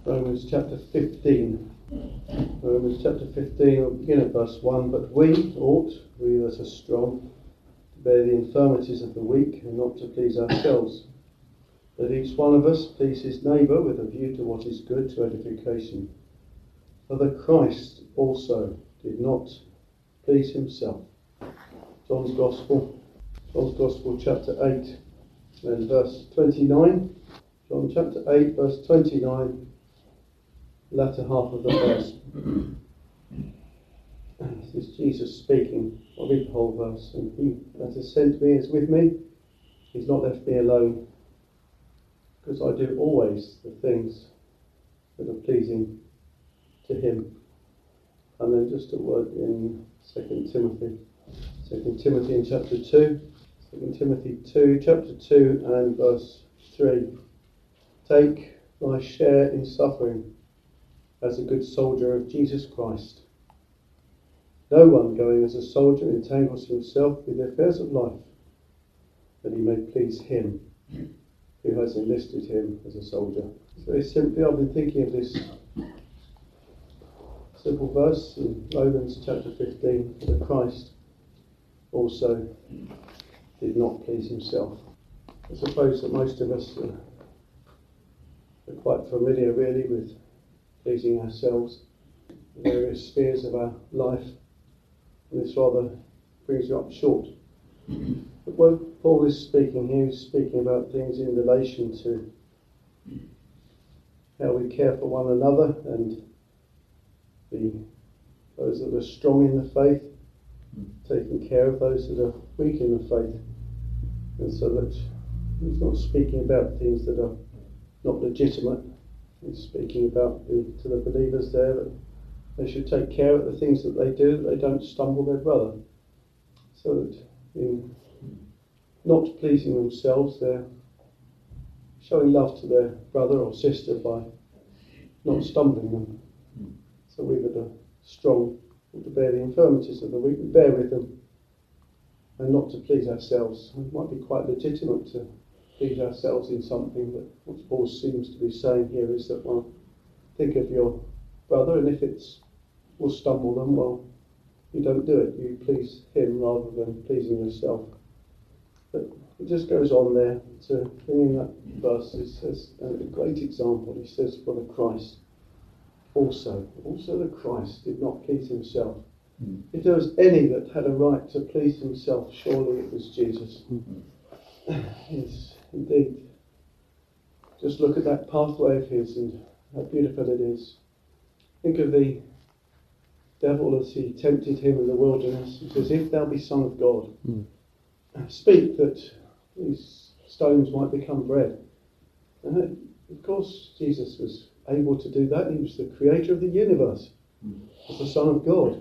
Romans chapter 15. Romans chapter 15, I'll begin at verse 1. But we ought, we that are strong, to bear the infirmities of the weak, and not to please ourselves. Let each one of us please his neighbour with a view to what is good to edification. For the Christ also did not please himself. John's Gospel chapter 8 and verse 29. John chapter 8 verse 29, latter half of the verse. This is Jesus speaking. I'll read the whole verse. And he that has sent me is with me. He's not left me alone, because I do always the things that are pleasing to him. And then just a word in 2 Timothy. 2 Timothy in chapter 2. 2 Timothy 2, chapter 2 and verse 3. Take thy share in suffering as a good soldier of Jesus Christ. No one going as a soldier entangles himself with the affairs of life, that he may please him who has enlisted him as a soldier. Very simply, I've been thinking of this simple verse in Romans chapter 15, for the Christ also did not please himself. I suppose that most of us are quite familiar really with pleasing ourselves in various spheres of our life, and this rather brings you up short. But when Paul is speaking here, he's speaking about things in relation to how we care for one another and those that are strong in the faith, taking care of those that are weak in the faith. And so that he's not speaking about things that are not legitimate. He's speaking about to the believers there that they should take care of the things that they do, that they don't stumble their brother. So that in not pleasing themselves, they're showing love to their brother or sister by not stumbling them. So we that are strong ought to bear the infirmities of the weak, we bear with them, and not to please ourselves. It might be quite legitimate to please ourselves in something, but what Paul seems to be saying here is that, well, think of your brother, and if it will stumble them, well, you don't do it. You please him rather than pleasing yourself. But it just goes on there to bring in that verse. It says a great example. He says, for the Christ also the Christ did not please himself. If there was any that had a right to please himself, surely it was Jesus. Yes, indeed. Just look at that pathway of his and how beautiful it is. Think of the devil as he tempted him in the wilderness. He says, if thou be Son of God, speak that these stones might become bread. And of course Jesus was able to do that. He was the creator of the universe. He was the Son of God.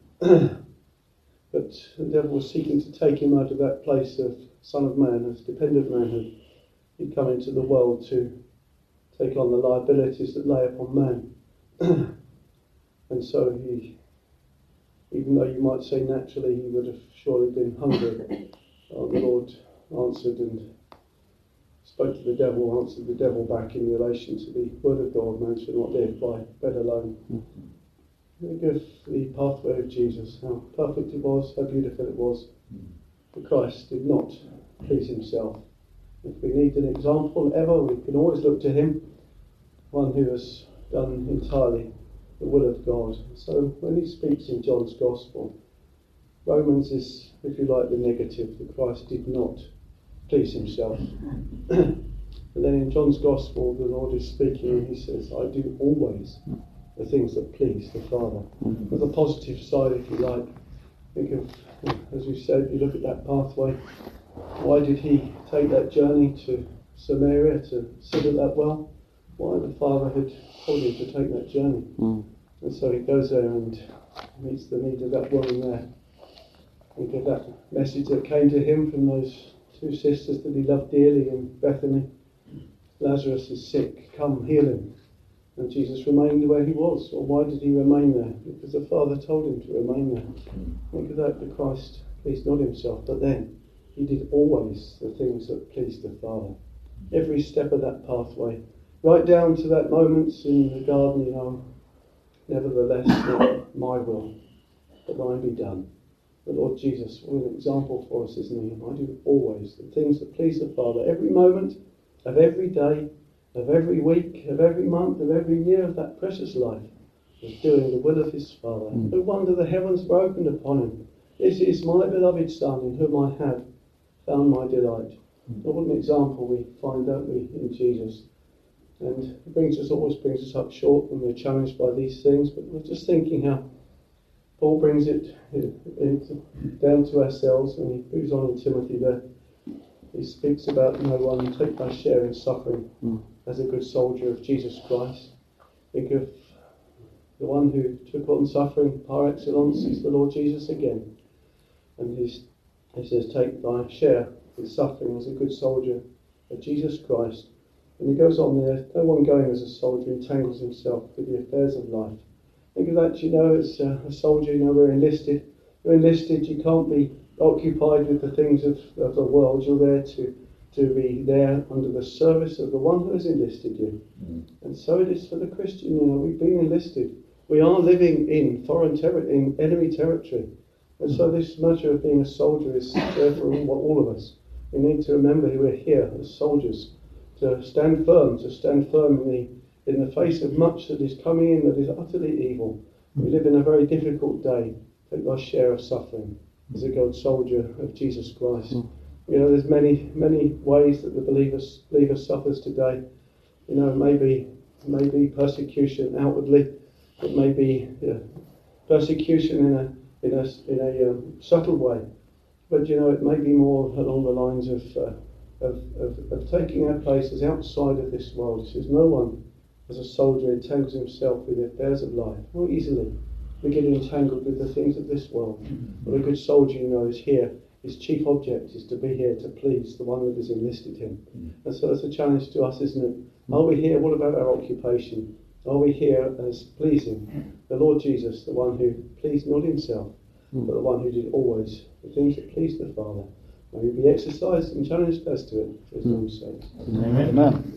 But the devil was seeking to take him out of that place of Son of Man, as dependent manhood. He'd come into the world to take on the liabilities that lay upon man. And so he, even though you might say naturally he would have surely been hungry, the Lord answered and spoke to the devil, answered the devil back in relation to the word of God, man should not live by bread alone. Think of the pathway of Jesus, how perfect it was, how beautiful it was. But Christ did not please himself. If we need an example ever, we can always look to him, one who has done entirely the will of God. So when he speaks in John's Gospel, Romans is, if you like, the negative, that Christ did not please himself. But then in John's Gospel, the Lord is speaking and he says, I do always the things that please the Father. With the positive side, if you like, think of, as we said, you look at that pathway. Why did he take that journey to Samaria to sit at that well? Why? The Father had told him to take that journey. And so he goes there and meets the need of that woman there. Think of that message that came to him from those two sisters that he loved dearly in Bethany. Lazarus is sick, come heal him. And Jesus remained where he was. Well, why did he remain there? Because the Father told him to remain there. Think of that, the Christ pleased not himself, but then he did always the things that pleased the Father. Every step of that pathway, right down to that moment in the garden, you know, nevertheless, not my will, but thine be done. The Lord Jesus, what an example for us, isn't he? And I do always the things that please the Father, every moment of every day, of every week, of every month, of every year of that precious life, was doing the will of his Father. No wonder the heavens were opened upon him. This is my beloved Son, in whom I have found my delight. What an example we find, don't we, in Jesus? And it always brings us up short when we're challenged by these things, but we're just thinking how Paul brings it down to ourselves when he moves on in Timothy there. He speaks about no one take thy share in suffering as a good soldier of Jesus Christ. Think of the one who took on suffering par excellence is the Lord Jesus again. And he says, take thy share in suffering as a good soldier of Jesus Christ. And he goes on there, no one going as a soldier entangles himself with the affairs of life. Think of that, you know, as a soldier, you know, we're enlisted. You're enlisted, you can't be occupied with the things of the world. You're there to be there under the service of the one who has enlisted you. And so it is for the Christian, you know, we've been enlisted. We are living in foreign territory, in enemy territory. And so this matter of being a soldier is there for all of us. We need to remember we're here as soldiers, to stand firm in the face of much that is coming in that is utterly evil. We live in a very difficult day. Take our share of suffering as a good soldier of Jesus Christ. You know, there's many ways that the believer suffers today. You know, maybe persecution outwardly. It may be persecution in a subtle way. But you know, it may be more along the lines of taking our places outside of this world. It says no one as a soldier entangles himself with the affairs of life. More easily we get entangled with the things of this world. But a good soldier, you know, is here. His chief object is to be here to please the one that has enlisted him. And so it's a challenge to us, isn't it? Are we here? What about our occupation? Are we here as pleasing the Lord Jesus, the one who pleased not himself, but the one who did always the things that pleased the Father? May we be exercised and challenged as to it, for his name's sake. Amen.